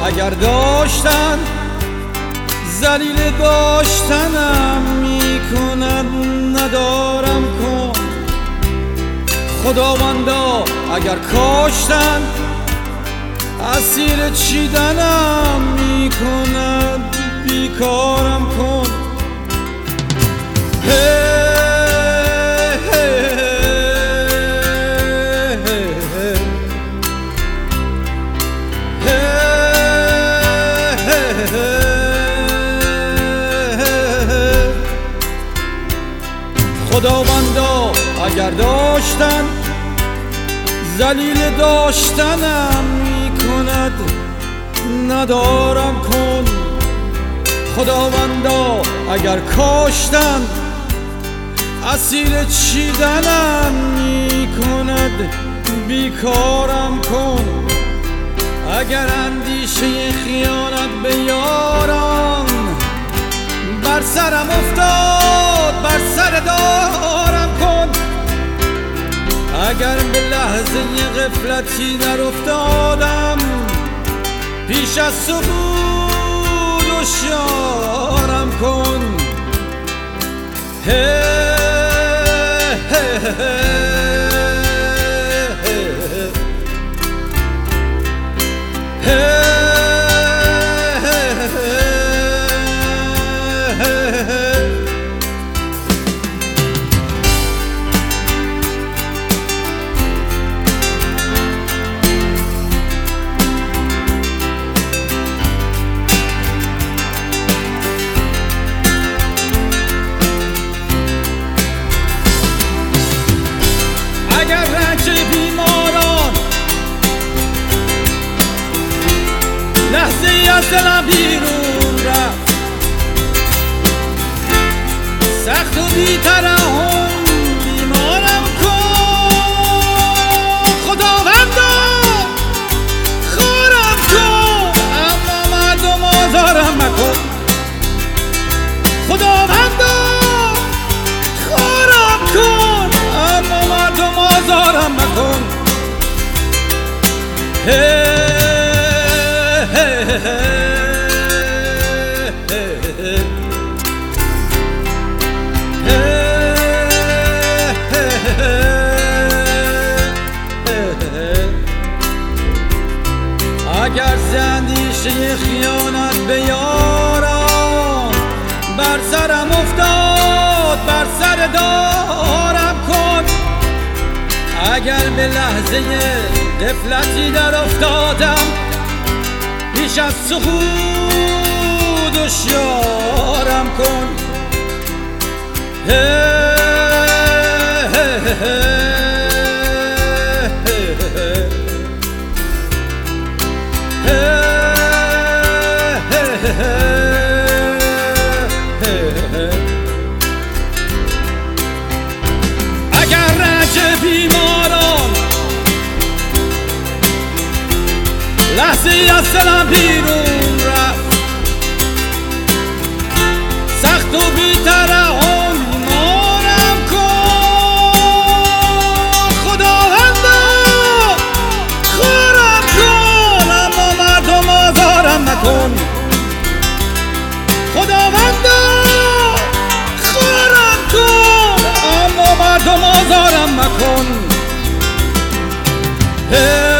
اگر داشتن ذلیل داشتنم میکند ندارم کن. خداوندا اگر کاشتن اسیر چیدنم میکند بیکارم کن. خداوندا اگر داشتن ذلیل داشتنم میکند ندارم کن. خداوندا اگر کاشتن اسیر چیدنم میکند بیکارم کن. اگر اندیشه خیانت به یاران بر سرم افتاد بر سر دارم کن. اگر به لحظه غفلتی در افتادم پیش از سقوط هوشیارم کن. اگر رنج بیماران لحظه ای از دلم بیرون رفت، سخت و بی‌ترحم بیمارم کن. خداوندا خارم کن اما مردم آزارم مکن. خداوندا خارم کن اما مردم آزارم مکن. اگر اندیشه خیانت به یاران بر سرم افتاد بر سر دارم کن. اگر به لحظه غفلتی در افتادم پیش از سقوط هوشیارم کن. اگر رنج بیماران لحظه ای از دلم بیرون رفت، سخت و بی‌ترحم بیمارم کن. خداوندا خارم کن اما مردم آزارم مکن. خداوندا خارم کن اما مردم آزارم مکن.